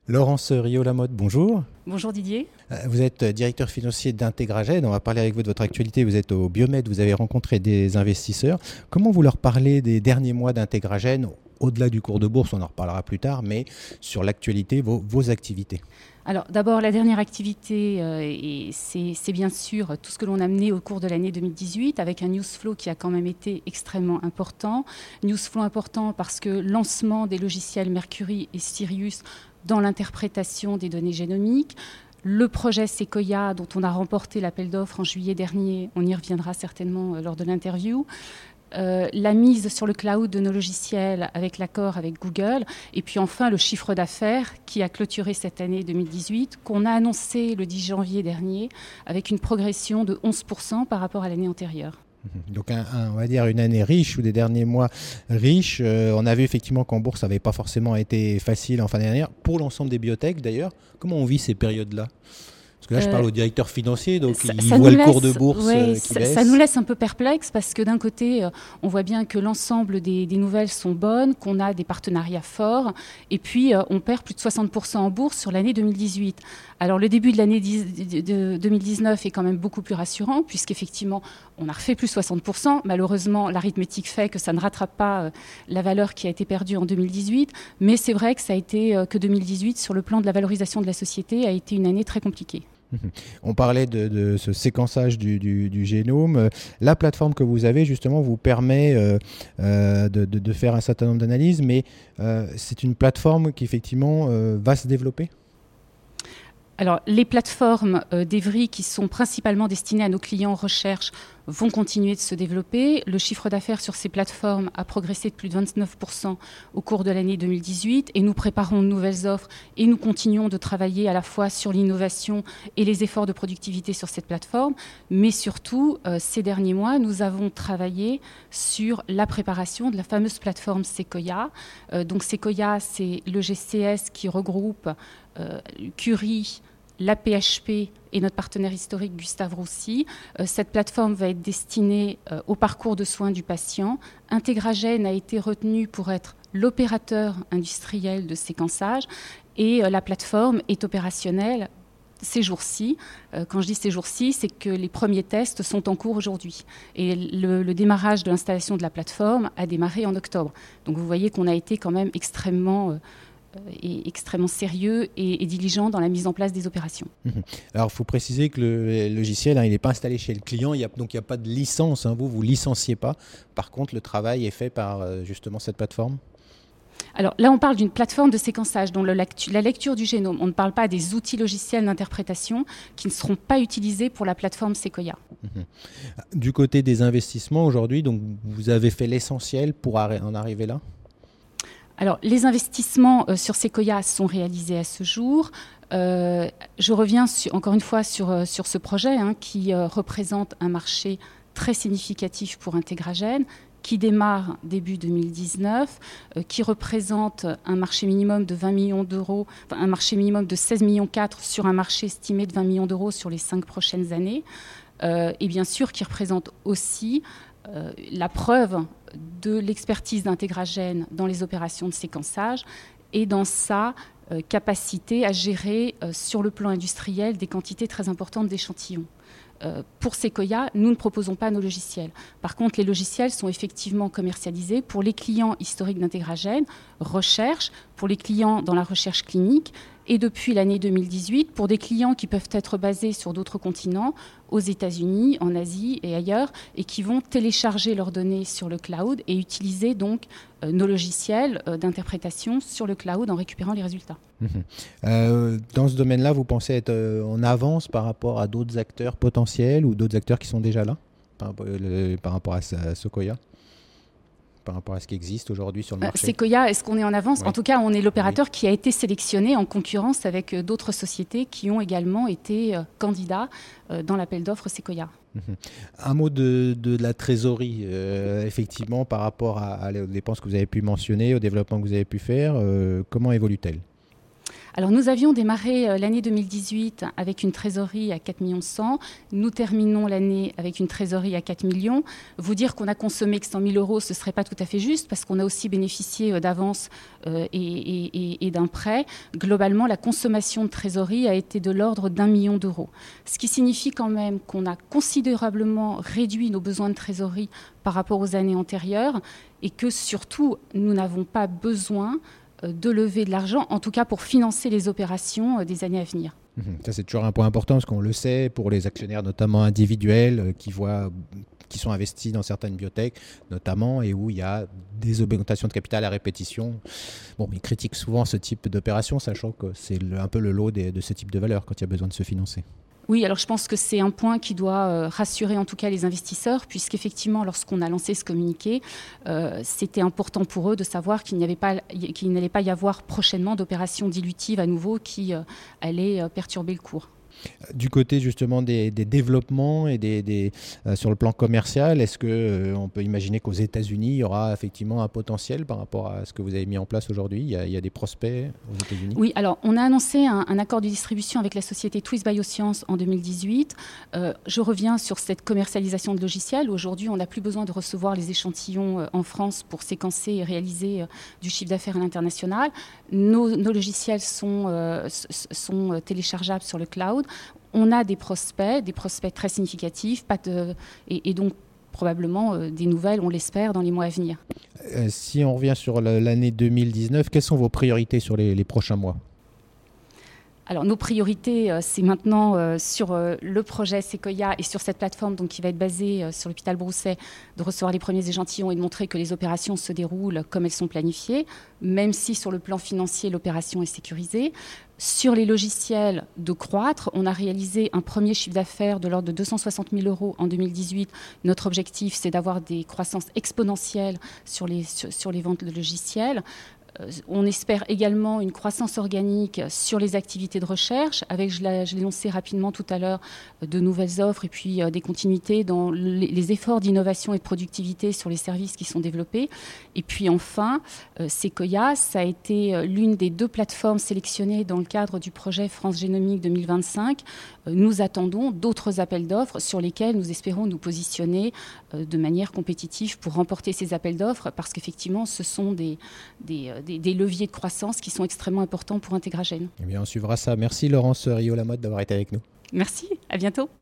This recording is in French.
Laurence Riot-Lamotte, bonjour. Bonjour Didier. Vous êtes directeur financier d'Integragène. On va parler avec vous de votre actualité. Vous êtes au Biomed, vous avez rencontré des investisseurs. Comment vous leur parlez des derniers mois d'Integragène, au-delà du cours de bourse, on en reparlera plus tard, mais sur l'actualité, vos activités? Alors d'abord, la dernière activité, c'est bien sûr tout ce que l'on a mené au cours de l'année 2018 avec un news flow qui a quand même été extrêmement important. News flow important parce que lancement des logiciels Mercury et Sirius dans l'interprétation des données génomiques. Le projet Sequoia, dont on a remporté l'appel d'offres en juillet dernier, on y reviendra certainement lors de l'interview. La mise sur le cloud de nos logiciels avec l'accord avec Google, et puis enfin le chiffre d'affaires qui a clôturé cette année 2018, qu'on a annoncé le 10 janvier dernier, avec une progression de 11% par rapport à l'année antérieure. Donc on va dire une année riche ou des derniers mois riches. On a vu effectivement qu'en bourse ça n'avait pas forcément été facile en fin d'année dernière, pour l'ensemble des biotech d'ailleurs. Comment on vit ces périodes-là ? Parce que là, je parle au directeur financier, donc il voit le cours de bourse qui baisse. Ça nous laisse un peu perplexes parce que d'un côté, on voit bien que l'ensemble des nouvelles sont bonnes, qu'on a des partenariats forts, et puis on perd plus de 60% en bourse sur l'année 2018. Alors le début de l'année 2019 est quand même beaucoup plus rassurant, puisqu'effectivement, on a refait plus 60%. Malheureusement, l'arithmétique fait que ça ne rattrape pas la valeur qui a été perdue en 2018, mais c'est vrai que ça a été que 2018, sur le plan de la valorisation de la société, a été une année très compliquée. On parlait de ce séquençage du génome. La plateforme que vous avez, justement, vous permet de faire un certain nombre d'analyses, mais c'est une plateforme qui, effectivement, va se développer ? Alors, les plateformes d'Evry qui sont principalement destinées à nos clients en recherche vont continuer de se développer. Le chiffre d'affaires sur ces plateformes a progressé de plus de 29% au cours de l'année 2018 et nous préparons de nouvelles offres et nous continuons de travailler à la fois sur l'innovation et les efforts de productivité sur cette plateforme. Mais surtout, ces derniers mois, nous avons travaillé sur la préparation de la fameuse plateforme Sequoia. Donc Sequoia, c'est le GCS qui regroupe Curie, la PHP et notre partenaire historique Gustave Roussy. Cette plateforme va être destinée au parcours de soins du patient. Integragène a été retenu pour être l'opérateur industriel de séquençage et la plateforme est opérationnelle ces jours-ci. Quand je dis ces jours-ci, c'est que les premiers tests sont en cours aujourd'hui. Et le démarrage de l'installation de la plateforme a démarré en octobre. Donc vous voyez qu'on a été quand même extrêmement sérieux et diligent dans la mise en place des opérations. Alors, il faut préciser que le logiciel, il n'est pas installé chez le client, donc il n'y a pas de licence. Vous licenciez pas. Par contre, le travail est fait par justement cette plateforme. Alors là, on parle d'une plateforme de séquençage dont la lecture du génome. On ne parle pas des outils logiciels d'interprétation qui ne seront pas utilisés pour la plateforme Sequoia. Du côté des investissements aujourd'hui, donc vous avez fait l'essentiel pour en arriver là ? Alors, les investissements sur Sequoia sont réalisés à ce jour. Je reviens encore une fois sur ce projet qui représente un marché très significatif pour Integragène, qui démarre début 2019, qui représente un marché minimum de 20 millions d'euros, un marché minimum de 16,4 millions sur un marché estimé de 20 millions d'euros sur les 5 prochaines années, et bien sûr qui représente aussi la preuve de l'expertise d'Integragène dans les opérations de séquençage et dans sa capacité à gérer sur le plan industriel des quantités très importantes d'échantillons. Pour Sequoia, nous ne proposons pas nos logiciels. Par contre, les logiciels sont effectivement commercialisés pour les clients historiques d'Integragène, recherche, pour les clients dans la recherche clinique, et depuis l'année 2018, pour des clients qui peuvent être basés sur d'autres continents, aux États-Unis, en Asie et ailleurs, et qui vont télécharger leurs données sur le cloud et utiliser donc nos logiciels d'interprétation sur le cloud en récupérant les résultats. Dans ce domaine-là, vous pensez être en avance par rapport à d'autres acteurs potentiels ou d'autres acteurs qui sont déjà là, par rapport à Sequoia ? Par rapport à ce qui existe aujourd'hui sur le marché. Sequoia, est-ce qu'on est en avance ? Oui. En tout cas, on est l'opérateur qui a été sélectionné en concurrence avec d'autres sociétés qui ont également été candidats dans l'appel d'offres Sequoia. Un mot de la trésorerie, effectivement, par rapport aux dépenses que vous avez pu mentionner, au développement que vous avez pu faire, comment évolue-t-elle ? Alors nous avions démarré l'année 2018 avec une trésorerie à 4 millions 100. Nous terminons l'année avec une trésorerie à 4 millions. Vous dire qu'on a consommé que 100 000 euros, ce ne serait pas tout à fait juste parce qu'on a aussi bénéficié d'avances et d'un prêt. Globalement, la consommation de trésorerie a été de l'ordre d'1 million d'euros. Ce qui signifie quand même qu'on a considérablement réduit nos besoins de trésorerie par rapport aux années antérieures et que surtout, nous n'avons pas besoin de lever de l'argent, en tout cas pour financer les opérations des années à venir. Ça, c'est toujours un point important parce qu'on le sait pour les actionnaires, notamment individuels, qui sont investis dans certaines biotech, notamment, et où il y a des augmentations de capital à répétition. Bon, ils critiquent souvent ce type d'opération, sachant que c'est un peu le lot de ce type de valeur quand il y a besoin de se financer. Oui, alors je pense que c'est un point qui doit rassurer en tout cas les investisseurs, puisqu'effectivement, lorsqu'on a lancé ce communiqué, c'était important pour eux de savoir qu'il n'allait pas y avoir prochainement d'opérations dilutives à nouveau qui allaient perturber le cours. Du côté justement des développements et sur le plan commercial, est-ce qu'on peut imaginer qu'aux États-Unis, il y aura effectivement un potentiel par rapport à ce que vous avez mis en place aujourd'hui ? Il y a des prospects aux États-Unis ? Oui, alors on a annoncé un accord de distribution avec la société Twist Bioscience en 2018. Je reviens sur cette commercialisation de logiciels. Aujourd'hui, on n'a plus besoin de recevoir les échantillons en France pour séquencer et réaliser du chiffre d'affaires à l'international. Nos logiciels sont téléchargeables sur le cloud. On a des prospects très significatifs, et donc probablement des nouvelles, on l'espère, dans les mois à venir. Si on revient sur l'année 2019, quelles sont vos priorités sur les prochains mois ? Alors nos priorités, c'est maintenant sur le projet Sequoia et sur cette plateforme donc, qui va être basée sur l'hôpital Broussais, de recevoir les premiers échantillons et de montrer que les opérations se déroulent comme elles sont planifiées, même si sur le plan financier, l'opération est sécurisée. Sur les logiciels, de croître. On a réalisé un premier chiffre d'affaires de l'ordre de 260 000 euros en 2018. Notre objectif, c'est d'avoir des croissances exponentielles sur les ventes de logiciels. On espère également une croissance organique sur les activités de recherche, avec, je l'ai énoncé rapidement tout à l'heure, de nouvelles offres et puis des continuités dans les efforts d'innovation et de productivité sur les services qui sont développés. Et puis enfin, Sequoia, ça a été l'une des 2 plateformes sélectionnées dans le cadre du projet France Génomique 2025. Nous attendons d'autres appels d'offres sur lesquels nous espérons nous positionner de manière compétitive pour remporter ces appels d'offres, parce qu'effectivement, ce sont des leviers de croissance qui sont extrêmement importants pour Integragen. Eh bien, on suivra ça. Merci Laurence Rio-Lamotte d'avoir été avec nous. Merci, à bientôt.